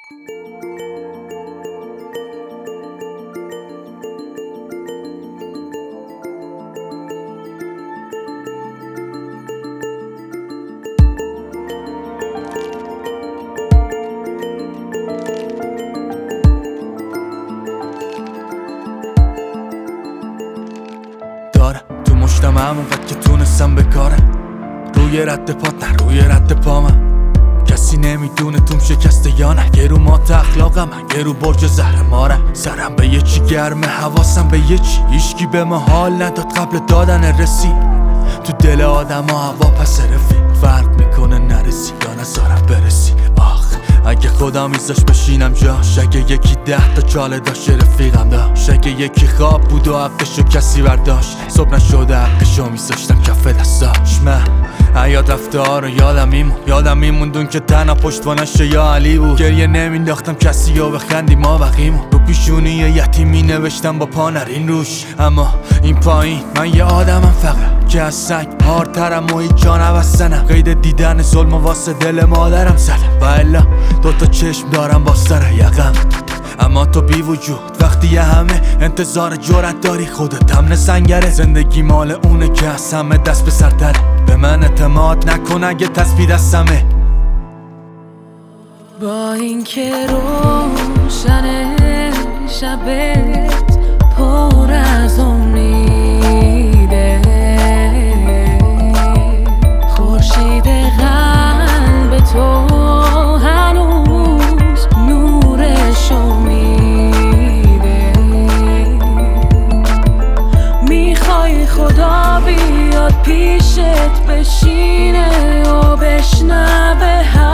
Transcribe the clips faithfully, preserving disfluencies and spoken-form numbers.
دارم تو مشتم همونقدر که تونستم بکارم، روی رد پات نه روی رد پا من. کسی نمیدونه توم شکسته یا نه، یه رو مات اخلاقم من، یه رو برج زهر مارم. سرم به یه چی گرمه، حواسم به یه چی، هیچکی به ما حال نداد قبل دادن رسید. تو دل آدم ها هوا پس رفیق، فرق میکنه نرسی یا نذارم برسی. آخ اگه خدا میذاش بشینم جاش، اگه یکی ده تا چاله داشت رفیقم داشت، اگه یکی خواب بود و حقشو کسی برداشت، صبح نشده حقشو میذاشتم کف دستاش. من حیات رفته ها رو یادم میمون، یادم میموندون که تنها پشتوانش یا علی بود. گریه نمینداختم کسی و بخندیم ما بقیمون، رو پیشونی یتیمی نوشتم با پا نرین روش. اما این پایین من یه آدمم فقط که از سنگ هارترم و هیچ جا نبستنم. قید دیدن ظلم و واسه دل مادرم زدم و الا دوتا چشم دارم با سر یقم. اما تو بی وجود وقتی یه همه انتظار جرأت داری، خودت هم سنگره. زندگی مال اونه که از همه دست به سرتره، به من اعتماد نکن اگه تسبیح دستمه. با اینکه روشن شبت پر از امیده، خورشید قلب تو هنوز نورشو میده. میخوای خدا بیاد پیشت بشینه و بشنوه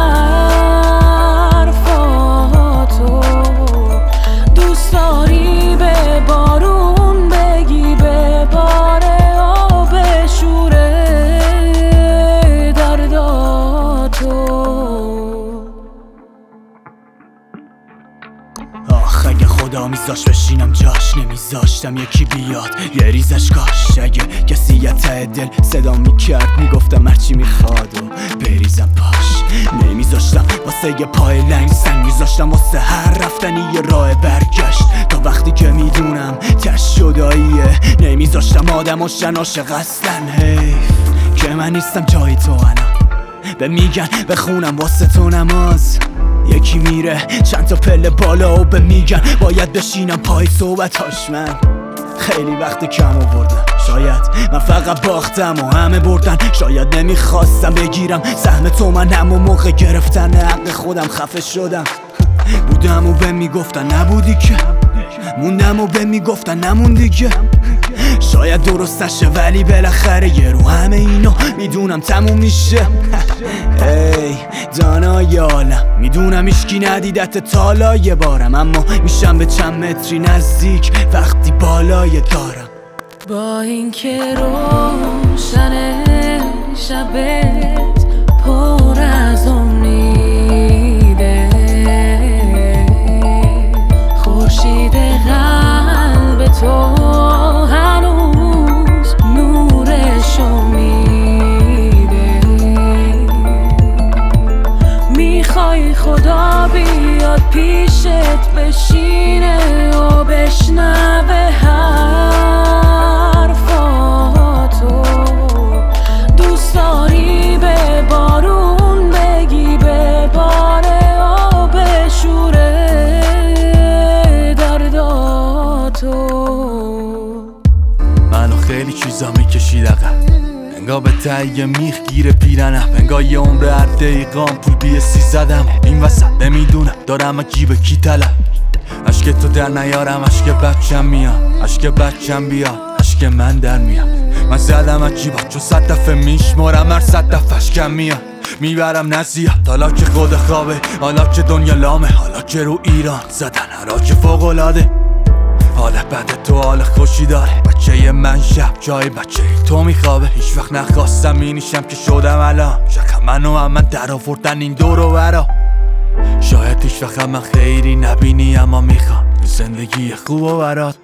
حرفاتو، دوست داری به بارون بگی بباره و بشوره درداتو. آخ اگه خدا میذاش بشینم جاش، نمیذاشتم یکی بیاد یه ریزش کاش. اگه کسی یه ته دل صدا میکرد میگفتم هرچی میخواد و بریزم پاش. نمیذاشتم واسه یه پای لنگ سنگ، میذاشتم واسه هر رفتنی یه راه برگشت. تا وقتی که میدونم تش شداییه، نمیذاشتم آدم و شن عاشق اصلن. حیف که من نیستم جای تو الان، به میگن بخونم واسه تو نماز. یکی میره چند تا پله بالا و به میگن باید بشینم پای صحبتاش. من خیلی وقت کم آوردم، شاید من فقط باختم و همه بردن. شاید نمیخواستم بگیرم سهم تو، من همون موقع گرفتن حق خودم خفه شدم. بودم و به میگفتن نبودی که، موندم و به میگفتن نموندی که. شاید درست نشه ولی بالاخره یه رو همه اینا میدونم تموم میشه. ای دانای عالم میدونم ایشکی ندیدت تالا یه بارم، اما میشم به چند متری نزدیک وقتی بالای دارم. با اینکه روشن شبت پر از امیده، خورشید قلب تو هنوز نورشو میده. میخوای خدا بیاد پیشت بشینه و بشنوه حرفاتو، دوست داری به بارون بگی بباره و بشوره درداتو. منو خیلی چیزا میکشید عقب، انگار به تهیه میخ گیره پیرنم، انگار یه عمر هر دقیقام پول بی سی زدم. این وسط نمیدونم دارم از جیب کی طلب، عشق تو در نیارم عشق بچم میاد، عشق بچم بیاد عشق من در میاد. من زدم از جیبم چون صد دفعه میشمارم، هر صد دفعهش کم میاد میبرم نزیاد. حالا که خود خوابه، حالا که دنیا لامه، حالا که رو ایران زدن حراج فوق‌العاده. حال بد تو حال خوشی داره، بچه من شب جای بچه تو میخوابه. هیچ وقت نخواستم اینیشم که شدم الان، شکم منو هم من در آوردن این دور و برا. شاید هیچ وقت من خیری نبینی اما میخوام زندگی خوب و برات.